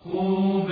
خوب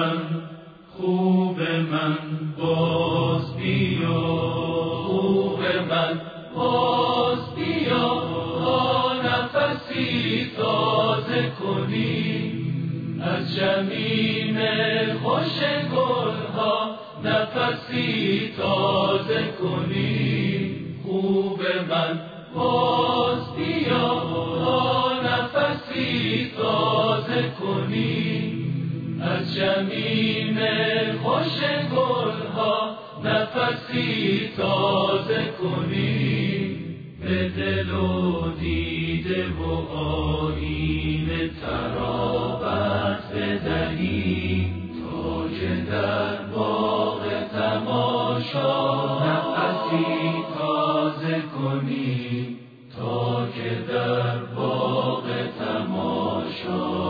من باز بیا، خوب من باز بیا، تا نفسی تازه کنی از جمیم خوش گلها، نفسی تازه کنی. خوب من باز بیا، تا نفسی تازه کنی از جمیم خوش گلها، نفسی تازه کنی. به دل و دیده و آیینه ترابت بدهی، تا که در باغ تماشا نفسی تازه کنی، تا که در باغ تماشا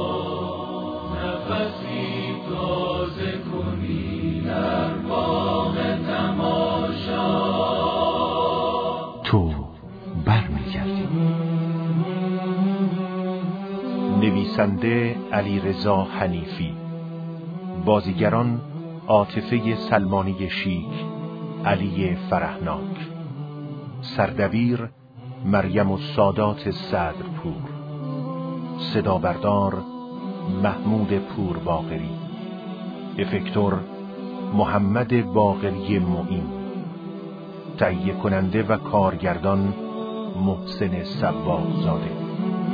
نفسی تازه کنی، در باغ تماشا. تو برمیگردی. نویسنده علیرضا حنیفی، بازیگران عاطفه سلمانی شیک، علی فرهناک، سردبیر مریم السادات صدرپور، صدابردار محمود پورباقری، افکتور محمد باقری معین، تهیه کننده و کارگردان محسن سباقزاده.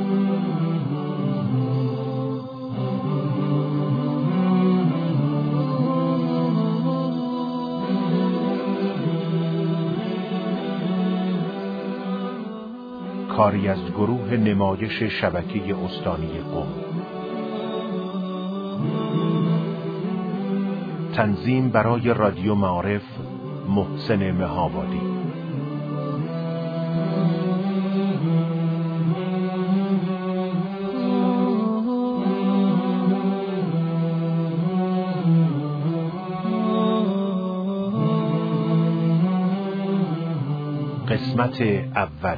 کاری از گروه نمایش شبکه استانی قم. تنظیم برای رادیو معارف محسن مهابادی. قسمت اول.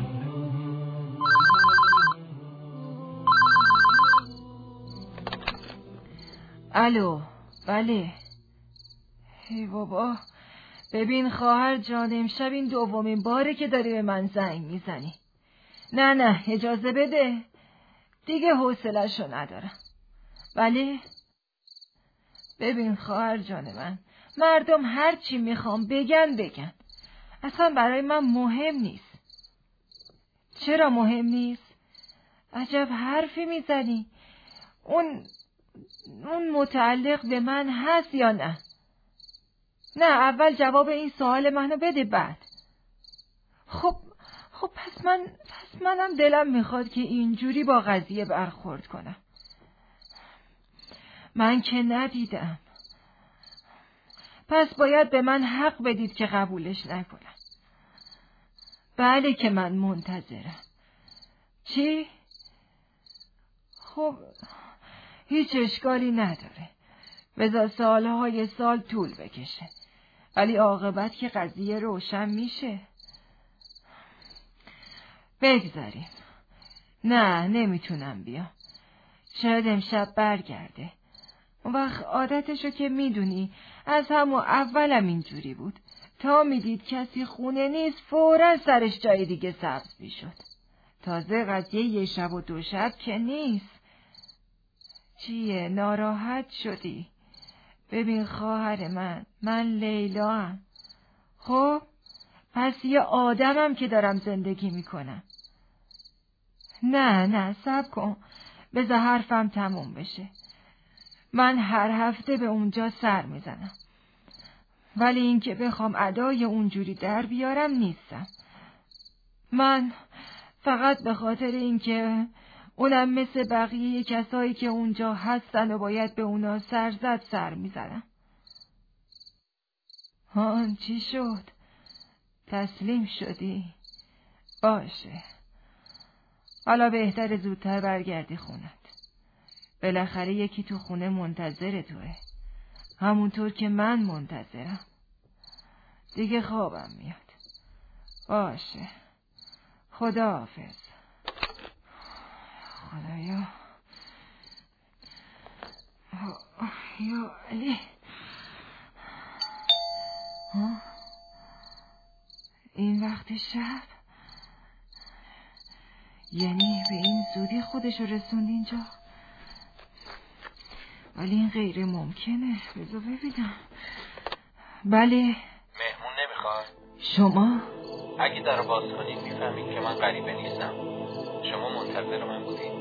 الو، بله. ای بابا، ببین خواهر جان، امشب این دومین باره که داری به من زنگ میزنی. نه اجازه بده، دیگه حوصله‌شو ندارم. بله؟ ببین خواهر جان من، مردم هر چی میخوام بگن، اصلا برای من مهم نیست. چرا مهم نیست؟ عجب حرفی میزنی. اون متعلق به من هست یا نه؟ نه، اول جواب این سوال منو بده بعد. خب پس منم دلم میخواد که اینجوری با قضیه برخورد کنم. من که ندیدم، پس باید به من حق بدید که قبولش نکنم. بله که من منتظرم. چی؟ خب هیچ اشکالی نداره، بذار سالهای سال طول بکشه، ولی عاقبت که قضیه روشن میشه. بگذاریم. نه، نمیتونم بیام. شاید امشب برگرده. اون وقت عادتشو که میدونی، از همون اولم اینجوری بود. تا میدید کسی خونه نیست فوراً سرش جای دیگه سبز میشد. تازه قضیه یه شب و دو شب که نیست. چیه؟ ناراحت شدی؟ ببین خواهر من لیلام. خب پس یه آدمم که دارم زندگی میکنم. نه صبر کن، بذار حرفم تموم بشه. من هر هفته به اونجا سر میزنم، ولی این که بخوام ادای اونجوری در بیارم نیستم. من فقط به خاطر این که اونم مثل بقیه کسایی که اونجا هستن و باید به اونا سر میزنم. هان چی شد؟ تسلیم شدی؟ باشه، حالا بهتر زودتر برگردی خونت. بالاخره یکی تو خونه منتظر توه، همونطور که من منتظرم. دیگه خوابم میاد. باشه، خداحافظ. خدایا. یا علی. این وقت شب؟ یعنی به این زودی خودشو رسوند اینجا؟ ولی این غیر ممکنه. بذار ببینم. بله. مهمون نمیخواد؟ شما؟ اگه در باز کنید میفهمید که من غریبه نیستم. شما منتظر من بودید؟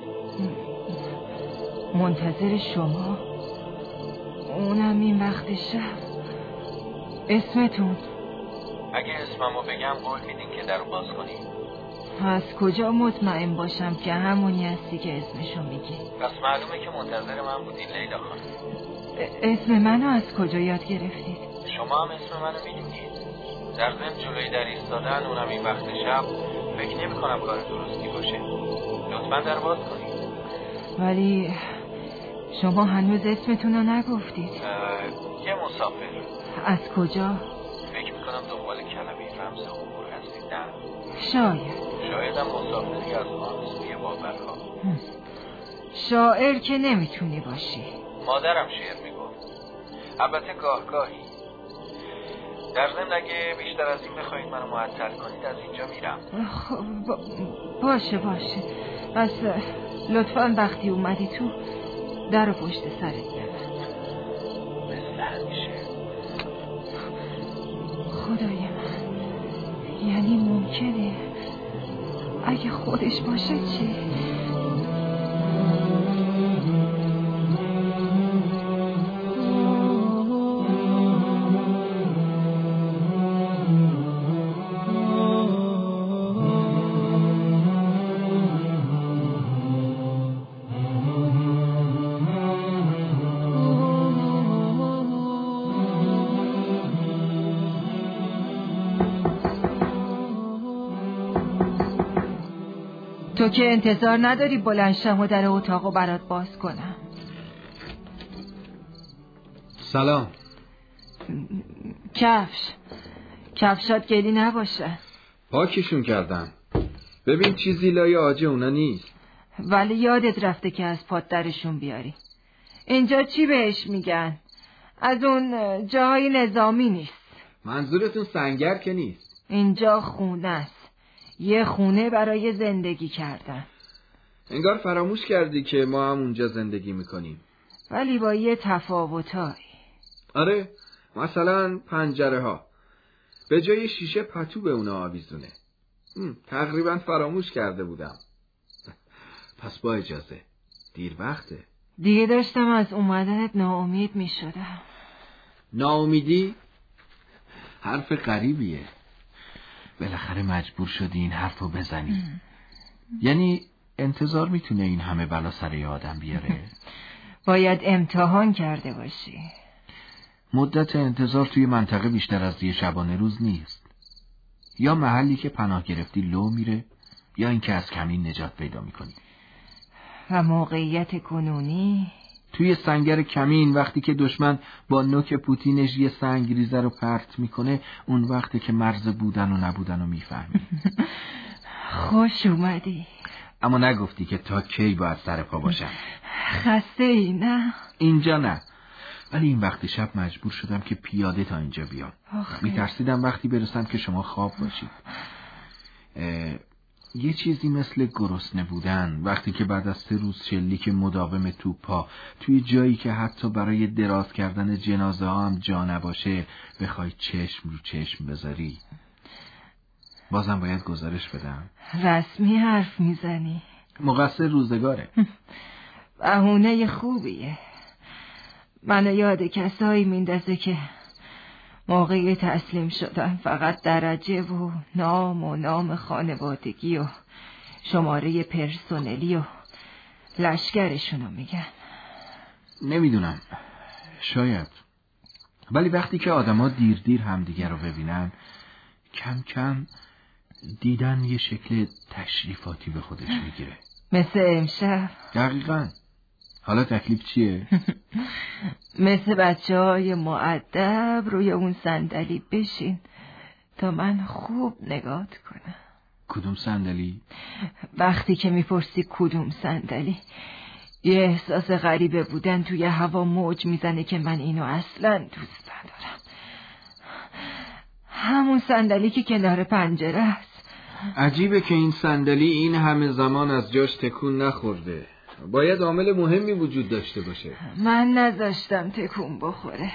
منتظر شما؟ اونم این وقت شب؟ اسمتون؟ اگه اسممو بگم قول میدین که درو باز کنید؟ از کجا مطمئن باشم که همونی هستی که اسمشو میگی؟ پس معلومه که منتظر من بودین لیلا خانم. اسم منو از کجا یاد گرفتید؟ شما هم اسم منو میدونید. در ضمن جلوی در ایستادن اونم این وقت شب فکر نمی کنم کار درستی باشه. لطفاً در باز کنید. ولی شما هنوز اسمتون رو نگفتید. یه مسافر. از کجا؟ فکر میکنم دنبال کلمه رمز عبور هستید. نه شاید هم مسافری از آن سوی باورها. شاعر که نمیتونی باشی. مادرم شعر میگفت. البته گاهی. در ضمن اگه بیشتر از این بخواید منو معطل کنید از اینجا میرم. خب باشه. پس لطفاً وقتی اومدی تو در رو پشت سرت ببند. مثل همیشه. خدای من، یعنی ممکنه اگه خودش باشه چی؟ تو که انتظار نداری بلند شم و در اتاقو برات باز کنم. سلام. کفشات گلی نباشه. پاکشون کردم. ببین چیزی لای آجه اونا نیست. ولی یادت رفته که از پات درشون بیاری. اینجا چی بهش میگن؟ از اون جاهای نظامی نیست. منظورتون سنگر که نیست؟ اینجا خونه است. یه خونه برای زندگی کردن. انگار فراموش کردی که ما هم اونجا زندگی میکنیم. ولی با یه تفاوتایی. آره، مثلا پنجره ها به جای شیشه پتو به اونا آویزونه. تقریبا فراموش کرده بودم. پس با اجازه، دیر وقته. دیگه داشتم از اومدنت ناامید میشدم. ناامیدی؟ حرف غریبیه. بالاخره مجبور شدی این حرفو بزنی. یعنی انتظار میتونه این همه بلا سر یه آدم بیاره؟ باید امتحان کرده باشی. مدت انتظار توی منطقه بیشتر از یه شبانه روز نیست. یا محلی که پناه گرفتی لو میره، یا اینکه از کمین نجات پیدا میکنی. و موقعیت کنونی؟ توی سنگر کمین وقتی که دشمن با نوک پوتینش یه سنگریزه رو پرت میکنه، اون وقتی که مرز بودن و نبودن رو میفهمی. خوش اومدی. اما نگفتی که تا کی باید سر پا باشم. خسته ای نه؟ اینجا نه، ولی این وقت شب مجبور شدم که پیاده تا اینجا بیام. میترسیدم وقتی برسم که شما خواب باشید. یه چیزی مثل گرسنه بودن وقتی که بعد از 3 روز شلیک مداوم توپا توی جایی که حتی برای دراز کردن جنازه ها هم جا نباشه بخوای چشم رو چشم بذاری. بازم باید گزارش بدم. رسمی حرف میزنی. مقصر روزگاره. بهونه خوبیه. منو یاد کسایی میندازه که موقع تسلیم شدن فقط درجه و نام خانوادگی و شماره پرسنلی و لشکرشونو میگن. نمیدونم، شاید. ولی وقتی که آدما دیر همدیگر رو ببینن کم کم دیدن یه شکل تشریفاتی به خودش میگیره. مثل امشب. دقیقاً. حالا تکلیف چیه؟ مثل بچه‌های مؤدب روی اون صندلی بشین تا من خوب نگات کنم. کدوم صندلی؟ وقتی که میپرسی کدوم صندلی، یه احساس غریبه بودن توی هوا موج میزنه که من اینو اصلا دوست ندارم. همون صندلی که کنار پنجره است. عجیبه که این صندلی این همه زمان از جاش تکون نخورده. باید عامل مهمی وجود داشته باشه. من نذاشتم تکون بخوره.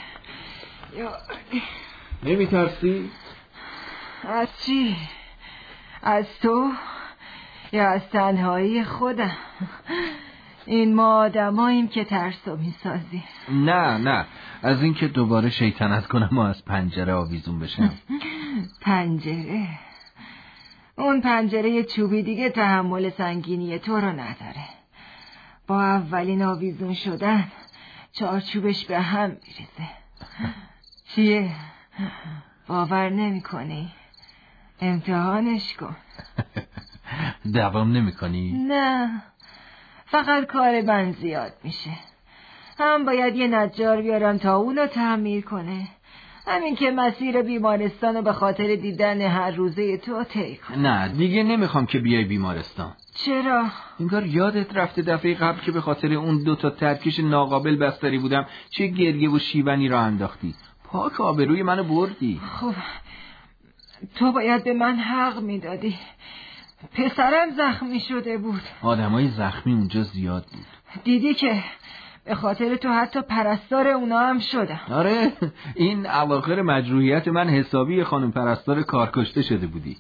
نمیترسی؟ از چی؟ از تو؟ یا از تنهایی خودم؟ این ما آدماییم که ترسو میسازی. نه از اینکه دوباره شیطنت کنم و از پنجره آویزون بشم. پنجره؟ اون پنجره چوبی دیگه تحمل سنگینی تو رو نداره. با اولین آویزون شدن چارچوبش به هم میریزه. چیه؟ باور نمی کنی؟ امتحانش کن. دوام نمی کنی؟ نه، فقط کار من زیاد میشه. هم باید یه نجار بیارم تا اونو تعمیر کنه، همین که مسیر بیمارستان رو به خاطر دیدن هر روزه تو طی کنم. نه دیگه نمیخوام که بیای بیمارستان. چرا؟ انگار یادت رفته دفعه قبل که به خاطر اون 2 ترکش ناقابل بستری بودم چه گریه و شیونی را انداختی. پاک آبروی منو بردی. خب تو باید به من حق میدادی. پسرم زخمی شده بود. آدمای زخمی اونجا زیاد بود. دیدی که به خاطر تو حتی پرستار اونا هم شدم. آره این اواخر مجروحیت من حسابی خانم پرستار کارکشته شده بودی.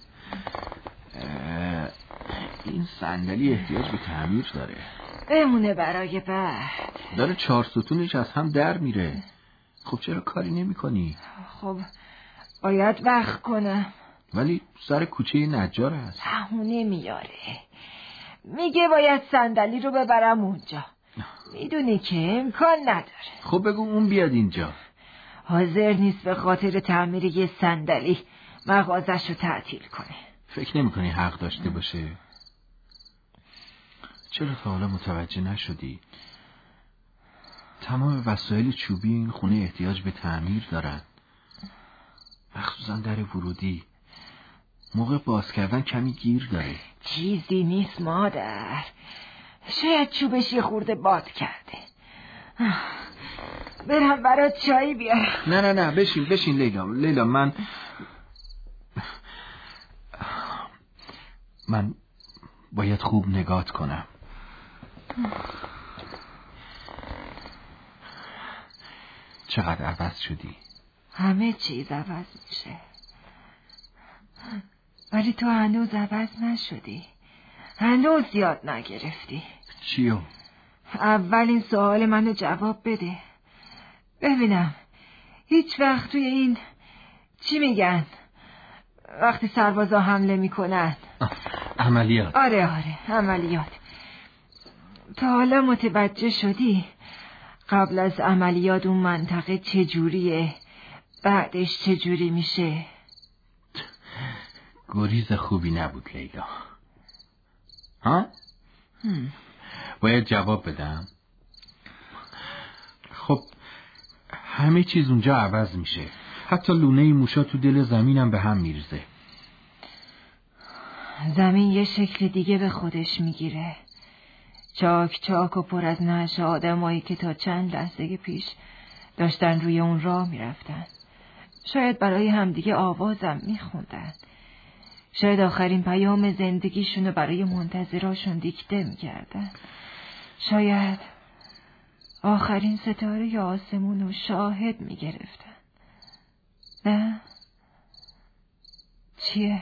این صندلی احتیاج به تعمیر داره. بمونه برای بعد. داره 4 ستونش از هم در میره. خب چرا کاری نمی کنی؟ خب باید وقت کنم. ولی سر کوچه نجار هست. همونه میاره. میگه باید صندلی رو ببرم اونجا. میدونی که امکان نداره. خب بگو اون بیاد اینجا. حاضر نیست به خاطر تعمیر یه صندلی مغازش رو تعطیل کنه. فکر نمی کنی حق داشته باشه؟ چرا تا حالا متوجه نشدی؟ تمام وسایل چوبی این خونه احتیاج به تعمیر دارن، مخصوصا در ورودی. موقع باز کردن کمی گیر داره. چیزی نیست مادر، شاید چوبش یه خورده باد کرده. برم برات چایی بیارم. نه بشین لیلا من باید خوب نگات کنم. چقدر عوض شدی؟ همه چیز عوض میشه، ولی تو هنوز عوض نشدی. هنوز یاد نگرفتی. چیو؟ اولین سوال منو جواب بده. ببینم هیچ وقت توی این چی میگن وقتی سربازا حمله میکنن؟ عملیات. آره عملیات. تا حالا متوجه شدی قبل از عملیات اون منطقه چجوریه، بعدش چجوری میشه؟ گریز خوبی نبود لیلا. ها؟ باید جواب بدم. خب همه چیز اونجا عوض میشه، حتی لونه موشا تو دل زمینم به هم میرزه. زمین یه شکل دیگه به خودش میگیره، چاک و پر از نعش آدمایی که تا چند لحظه پیش داشتن روی اون راه میرفتن. شاید برای همدیگه آوازم میخوندن، شاید آخرین پیام زندگیشونو برای منتظراشون دیکته میکردن، شاید آخرین ستاره آسمونو شاهد میگرفتن. نه؟ چیه؟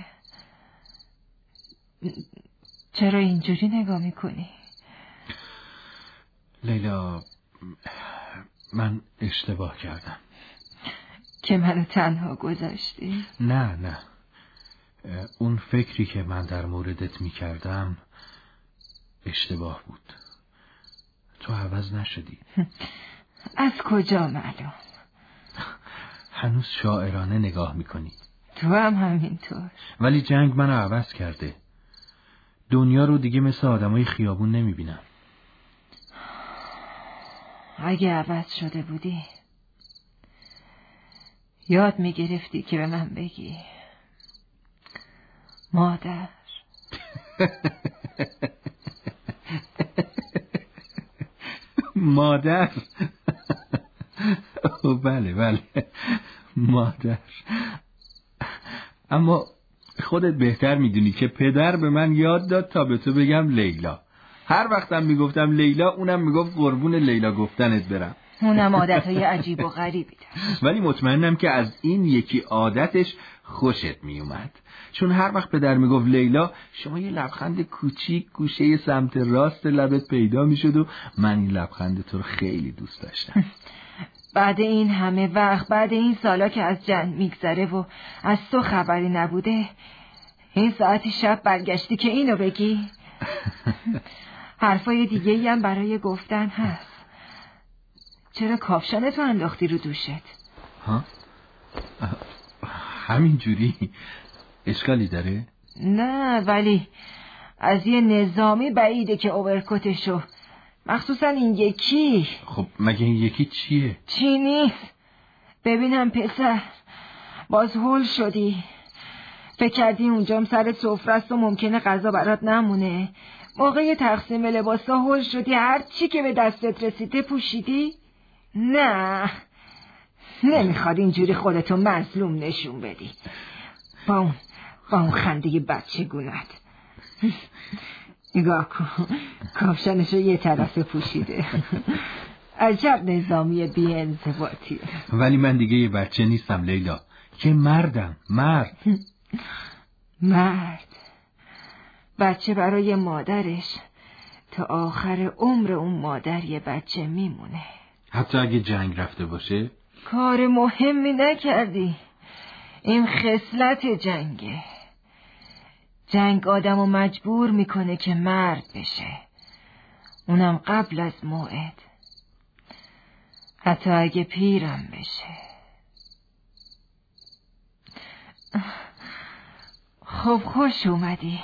چرا اینجوری نگاه میکنی؟ لیلا من اشتباه کردم. که منو تنها گذاشتی؟ نه اون فکری که من در موردت میکردم اشتباه بود. تو عوض نشدی. از کجا معلوم؟ هنوز شاعرانه نگاه میکنی. تو هم همینطور. ولی جنگ منو عوض کرده. دنیا رو دیگه مثل آدمای خیابون نمیبینم. اگه عوض شده بودی یاد میگرفتی که به من بگی مادر. مادر. بله مادر. اما خودت بهتر میدونی که پدر به من یاد داد تا به تو بگم لیلا. هر وقتم میگفتم لیلا اونم میگفت قربون لیلا گفتنت برم. اونم عادتهای عجیب و غریبی داشت. ولی مطمئنم که از این یکی عادتش خوشت میومد، چون هر وقت پدر میگفت لیلا شما یه لبخند کوچیک گوشه سمت راست لبت پیدا میشد و من این لبخند تو رو خیلی دوست داشتم. بعد این همه وقت، بعد این سالا که از جنگ میگذره و از تو خبری نبوده، این ساعتی شب برگشتی که اینو بگی؟ حرفای دیگه‌ای هم برای گفتن هست. چرا کافشنتو انداختی رو دوشت؟ ها؟ همین جوری اشکالی داره؟ نه، ولی از یه نظامی بعیده که اوورکوتشو، مخصوصا این یکی. خب مگه این یکی چیه؟ چی نیست. ببینم پسر، باز هول شدی. فکر کردی اونجام سر سفره است و ممکنه غذا برات نمونه. موقع تقسیم لباسا هول شدی، هر چی که به دستت رسیده پوشیدی؟ نه، نمیخواد اینجوری خودتو مظلوم نشون بدی با اون خنده بچه گونت. نگاه کن، کافشنشو یه طرف پوشیده. عجب نظامی بی انضباطیه. ولی من دیگه یه بچه نیستم لیلا، که مردم. مرد. بچه برای مادرش تا آخر عمر اون مادر یه بچه میمونه، حتی اگه جنگ رفته باشه. کار مهمی نکردی. این خصلت جنگه. جنگ آدمو مجبور میکنه که مرد بشه، اونم قبل از موعد، حتی اگه پیرم بشه. خب خوش اومدی.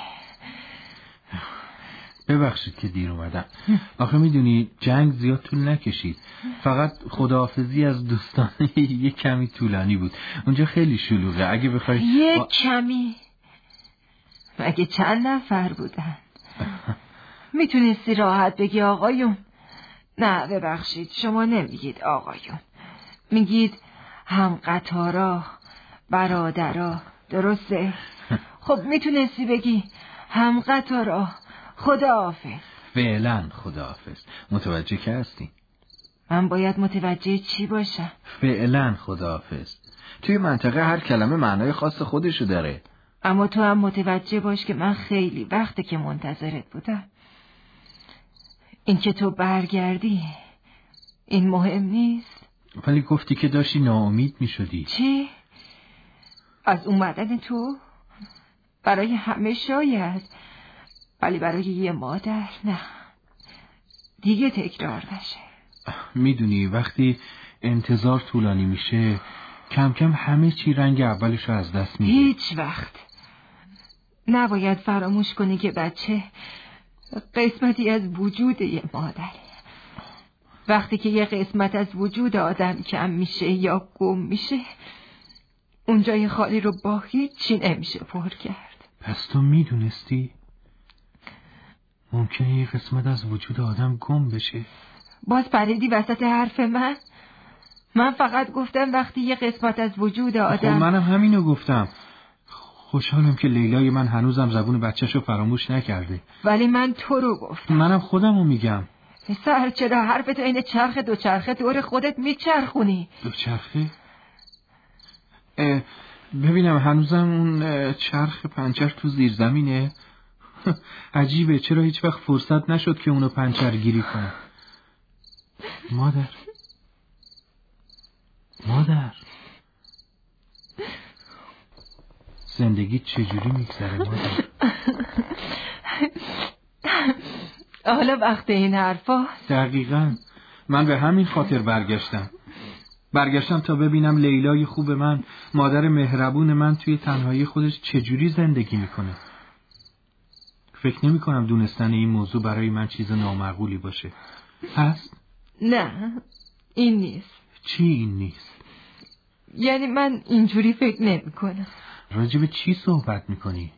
ببخشید که دیر اومدم. آخه میدونی جنگ زیاد طول نکشید، فقط خداحافظی از دوستان یه کمی طولانی بود. اونجا خیلی شلوغه. اگه بخوای یه کمی؟ مگه چند نفر بودن؟ میتونستی راحت بگی آقایون. نه ببخشید، شما نمیگید آقایون، میگید هم قطارا، برادرا، درسته؟ خب میتونستی بگی هم قطارا، خداحافظ. فعلا خداحافظ. متوجه که هستی؟ من باید متوجه چی باشم؟ فعلا خداحافظ. توی منطقه هر کلمه معنای خاص خودشو داره. اما تو هم متوجه باش که من خیلی وقته که منتظرت بودم. این که تو برگردی این مهم نیست. ولی گفتی که داشتی ناامید می شدی. چی؟ از اومدن تو؟ برای همه شاید، ولی برای یه مادر نه. دیگه تکرار نشه. میدونی وقتی انتظار طولانی میشه کم کم همه چی رنگ اولشو از دست میده. هیچ وقت نباید فراموش کنی که بچه قسمتی از وجود یه مادره. وقتی که یه قسمت از وجود آدم کم میشه یا گم میشه، اون جای خالی رو با هیچی نمیشه پر کرد. پس تو میدونستی ممکنه یه قسمت از وجود آدم گم بشه؟ باز پریدی وسط حرف من. من فقط گفتم وقتی یه قسمت از وجود آدم. خب منم همینو گفتم. خوشحالم که لیلای من هنوزم زبون بچه‌شو فراموش نکرده. ولی من تو رو گفتم. منم خودمو میگم. پسر چرا حرفتو این چرخ دوچرخه دور خودت میچرخونی؟ دوچرخه؟ ببینم هنوزم اون چرخ پنچر تو زیر زمینه. عجیبه چرا هیچ وقت فرصت نشد که اونو پنچر گیری کنم. مادر زندگی چجوری میگذره مادر؟ حالا وقت این حرفا؟ دقیقاً من به همین خاطر برگشتم تا ببینم لیلای خوب من، مادر مهربون من، توی تنهایی خودش چجوری زندگی میکنه. فکر نمی کنم دونستن این موضوع برای من چیز نامعقولی باشه. هست؟ نه این نیست. چی این نیست؟ یعنی من اینجوری فکر نمی کنم. راجب چی صحبت میکنی؟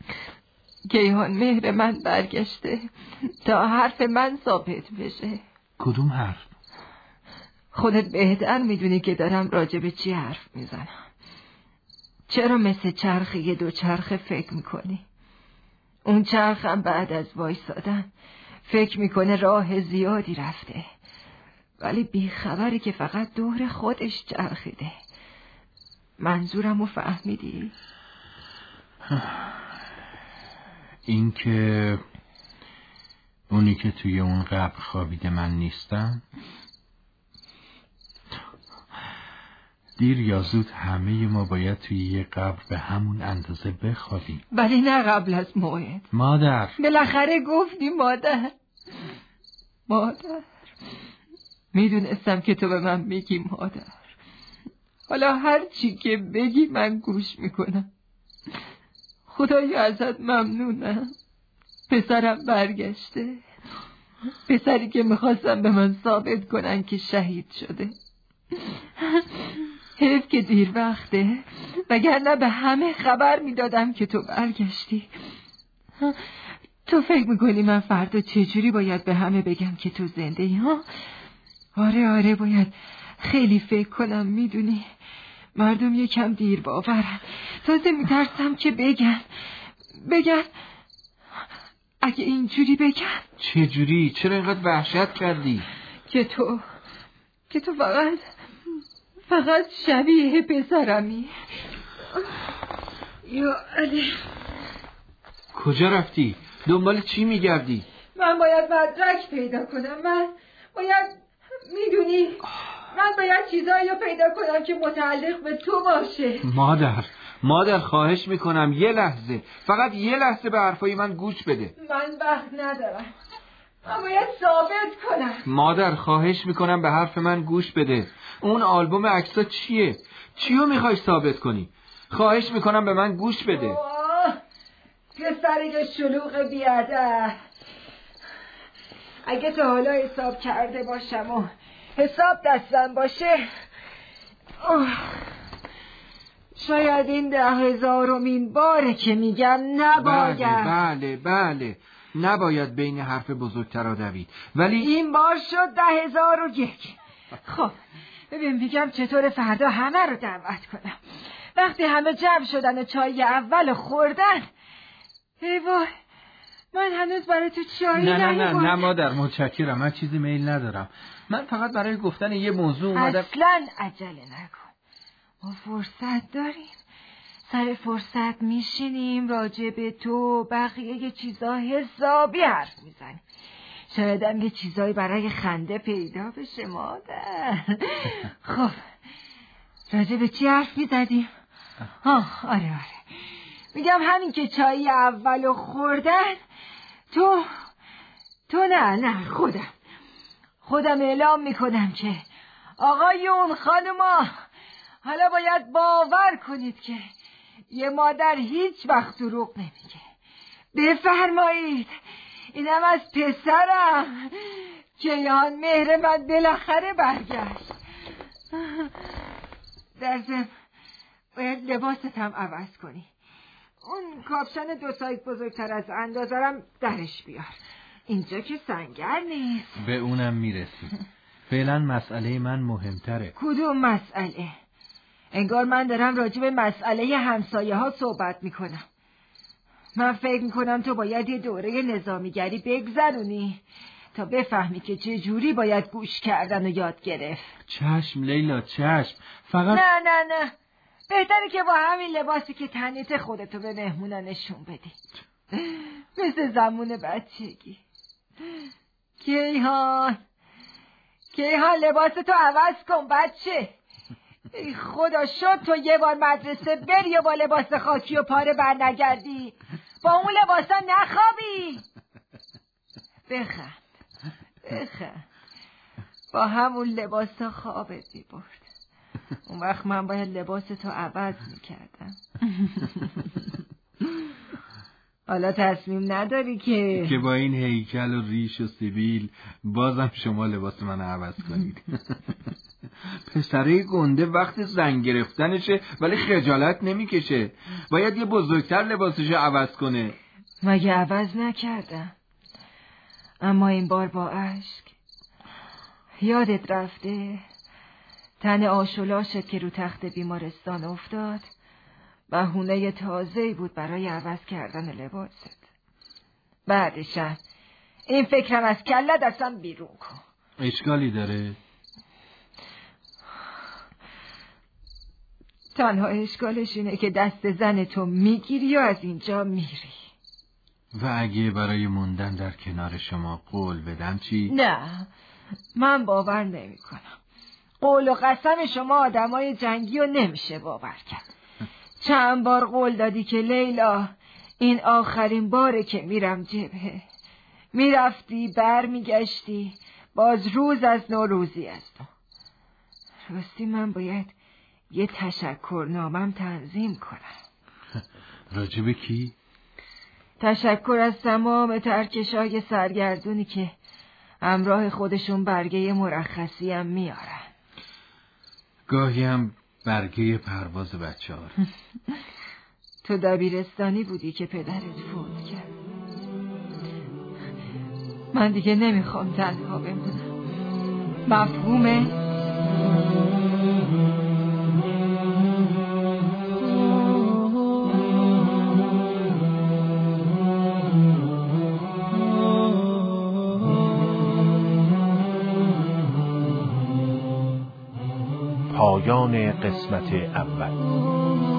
کیهان مهر من برگشته تا حرف من ثابت بشه. کدوم حرف؟ خودت بهتر میدونی که دارم راجع به چی حرف میزنم. چرا مثل چرخه دوچرخه فکر میکنی؟ اون چرخم بعد از وایسادن فکر میکنه راه زیادی رفته، ولی بیخبره که فقط دور خودش چرخیده. منظورمو فهمیدی؟ این که اونی که توی اون قبر خوابیده من نیستم؟ دیر یا زود همه ما باید توی یه قبر به همون اندازه بخوابیم. ولی نه قبل از موعد. مادر، بالاخره گفتی مادر. میدونستم که تو به من میگی مادر. حالا هر چی که بگی من گوش میکنم. خدایا ازت ممنونم. پسرم برگشته. پسری که میخواستم به من ثابت کنن که شهید شده. حیف که دیر وقته، وگرنه به همه خبر میدادم که تو برگشتی. تو فکر میکنی من فردا چجوری باید به همه بگم که تو زنده ای ها؟ آره باید خیلی فکر کنم. میدونی مردم یکم دیر باورن. تازه میترسم که بگن اگه اینجوری بگن. چجوری؟ چرا اینقدر وحشت کردی؟ که تو فقط شبیه پسرمی. یا علی، کجا رفتی؟ دنبال چی میگردی؟ من باید مدرک پیدا کنم. من باید چیزایی رو پیدا کنم که متعلق به تو باشه. مادر خواهش میکنم یه لحظه، فقط یه لحظه به حرفای من گوش بده. من وقت ندارم. من باید ثابت کنم. مادر خواهش میکنم به حرف من گوش بده. اون آلبوم عکس‌ها چیه؟ چیو میخوای ثابت کنی؟ خواهش میکنم به من گوش بده. پسری شلوغ بیادر. اگه تا حالا حساب کرده باشم و حساب دستم باشه، شاید این 10,000مین باره که میگم نباید. بله نباید بین حرف بزرگترا دوید، ولی این بار شد 10,001. خب ببین میگم چطور فردا همه رو دعوت کنم. وقتی همه جمع شدن و چای اول خوردن، ای وای من هنوز برای تو چایی نه مادر متشکرم، من چیزی میل ندارم. من فقط برای گفتن یه موضوع اومدم. اصلا عجله نکن، ما فرصت داریم. سر فرصت میشینیم راجع به تو بقیه چیزا حسابی حرف میزنیم. شاید هم یه چیزایی برای خنده پیدا بشه مادر. خب راجع به چی حرف میزدیم؟ آره میگم همین که چایی اولو خوردن، تو نه خودم اعلام میکنم که آقایون خانوما، حالا باید باور کنید که یه مادر هیچ وقت دروغ نمیگه. بفرمایید، اینم از پسرم کیهان مهر من بالاخره برگشت. در ضمن باید لباست هم عوض کنی. اون کاپشن 2 سایز بزرگتر از اندازه‌رم درش بیار. اینجا که سنگر نیست. به اونم میرسیم. فعلا مسئله من مهمتره. کدوم مسئله؟ انگار من دارم راجع به مسئله همسایه ها صحبت میکنم. من فکر میکنم تو باید یه دوره نظامیگری بگذرونی تا بفهمی که چه جوری باید گوش کردن و یاد گرفت. چشم لیلا چشم، فقط نه بهتره که با همین لباسی که تنیت خودتو به مهمونا نشون بدی، مثل زمان بچگی. کیهان لباستو عوض کن بچه. ای خدا شد تو یه بار مدرسه بری و با لباس خاکی و پاره بر نگردی، با اون لباسا نخوابی. بخند با همون لباسا خوابت میبرد. اون وقت من باید لباستو عوض میکردم. حالا تصمیم نداری که با این هیکل و ریش و سیبیل بازم شما لباس من عوض کنید؟ پسره گنده وقت زن گرفتنشه ولی خجالت نمیکشه. باید یه بزرگتر لباسشو عوض کنه. مگه عوض نکردم؟ اما این بار با اشک. یادت رفته تن آشولاشت که رو تخت بیمارستان افتاد بهونه تازه‌ای بود برای عوض کردن لباست. بعدشم این فکرم از کلت اصلا بیرون کن. اشکالی داره؟ تنها اشکالش اینه که دست زن تو میگیری و از اینجا میری. و اگه برای موندن در کنار شما قول بدم چی؟ نه، من باور نمی کنم. قول و قسم شما آدمای جنگی رو نمیشه باور کرد. چند بار قول دادی که لیلا این آخرین باره که میرم جبهه. میرفتی بر میگشتی باز روز از نوروزی است. راستی من باید یه تشکرنامم تنظیم کنم. راجب کی؟ تشکر از تمام ترکشای سرگردونی که همراه خودشون برگه مرخصی هم میارن. گاهی هم برگه پرواز بچه ها. تو دبیرستانی بودی که پدرت فوت کرد. من دیگه نمیخوام تنها بمونم. مفهومه؟ پایان قسمت اول.